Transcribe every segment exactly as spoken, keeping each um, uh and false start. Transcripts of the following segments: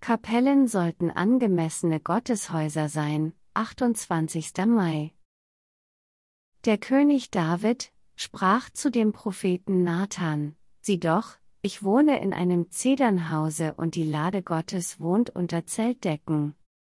Kapellen sollten angemessene Gotteshäuser sein. achtundzwanzigster Mai. Der König David sprach zu dem Propheten Nathan: Sieh doch, ich wohne in einem Zedernhause und die Lade Gottes wohnt unter Zeltdecken.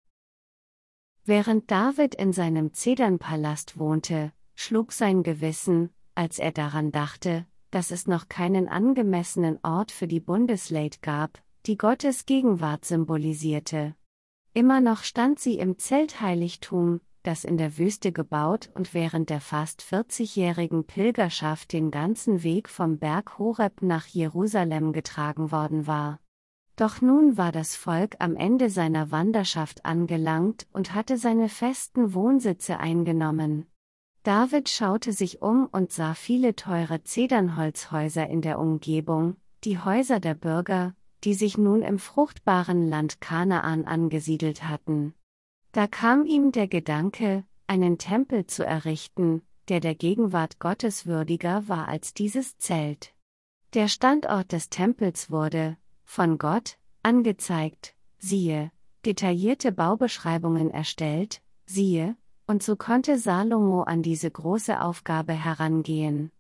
Während David in seinem Zedernpalast wohnte, schlug sein Gewissen, als er daran dachte, dass es noch keinen angemessenen Ort für die Bundeslade gab, die Gottes Gegenwart symbolisierte. Immer noch stand sie im Zeltheiligtum, das in der Wüste gebaut und während der fast vierzigjährigen Pilgerschaft den ganzen Weg vom Berg Horeb nach Jerusalem getragen worden war. Doch nun war das Volk am Ende seiner Wanderschaft angelangt und hatte seine festen Wohnsitze eingenommen. David schaute sich um und sah viele teure Zedernholzhäuser in der Umgebung, die Häuser der Bürger, die sich nun im fruchtbaren Land Kanaan angesiedelt hatten. Da kam ihm der Gedanke, einen Tempel zu errichten, der der Gegenwart Gottes würdiger war als dieses Zelt. Der Standort des Tempels wurde, von Gott, angezeigt, siehe, detaillierte Baubeschreibungen erstellt, siehe, und so konnte Salomo an diese große Aufgabe herangehen.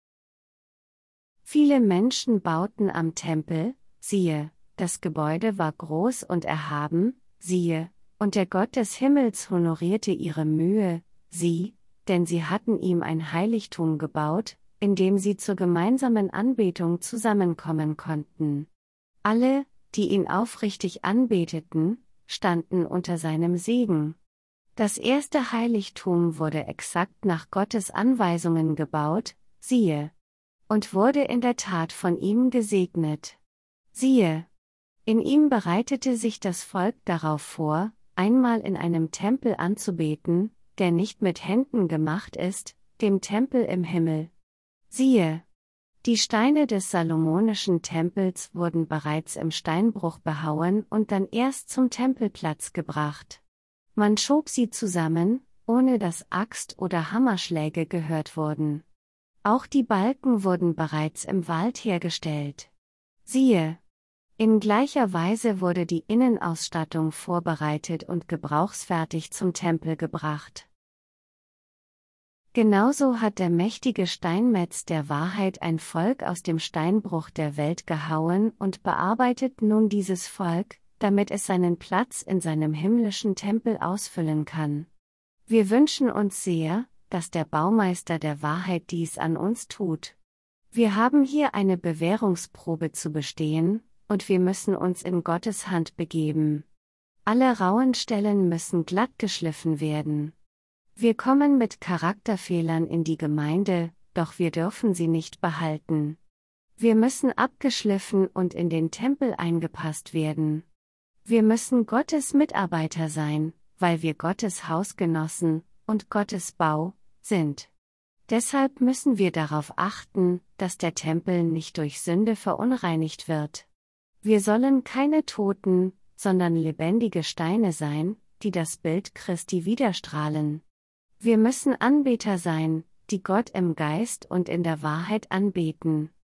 Viele Menschen bauten am Tempel, siehe, das Gebäude war groß und erhaben, siehe, und der Gott des Himmels honorierte ihre Mühe, sie, denn sie hatten ihm ein Heiligtum gebaut, in dem sie zur gemeinsamen Anbetung zusammenkommen konnten. Alle, die ihn aufrichtig anbeteten, standen unter seinem Segen. Das erste Heiligtum wurde exakt nach Gottes Anweisungen gebaut, siehe, und wurde in der Tat von ihm gesegnet. Siehe, in ihm bereitete sich das Volk darauf vor, einmal in einem Tempel anzubeten, der nicht mit Händen gemacht ist, dem Tempel im Himmel. Siehe, die Steine des salomonischen Tempels wurden bereits im Steinbruch behauen und dann erst zum Tempelplatz gebracht. Man schob sie zusammen, ohne dass Axt- oder Hammerschläge gehört wurden. Auch die Balken wurden bereits im Wald hergestellt. Siehe, in gleicher Weise wurde die Innenausstattung vorbereitet und gebrauchsfertig zum Tempel gebracht. Genauso hat der mächtige Steinmetz der Wahrheit ein Volk aus dem Steinbruch der Welt gehauen und bearbeitet nun dieses Volk, damit es seinen Platz in seinem himmlischen Tempel ausfüllen kann. Wir wünschen uns sehr, dass der Baumeister der Wahrheit dies an uns tut. Wir haben hier eine Bewährungsprobe zu bestehen, und wir müssen uns in Gottes Hand begeben. Alle rauen Stellen müssen glatt geschliffen werden. Wir kommen mit Charakterfehlern in die Gemeinde, doch wir dürfen sie nicht behalten. Wir müssen abgeschliffen und in den Tempel eingepasst werden. Wir müssen Gottes Mitarbeiter sein, weil wir Gottes Hausgenossen und Gottes Bau sind. Deshalb müssen wir darauf achten, dass der Tempel nicht durch Sünde verunreinigt wird. Wir sollen keine toten, sondern lebendige Steine sein, die das Bild Christi widerstrahlen. Wir müssen Anbeter sein, die Gott im Geist und in der Wahrheit anbeten.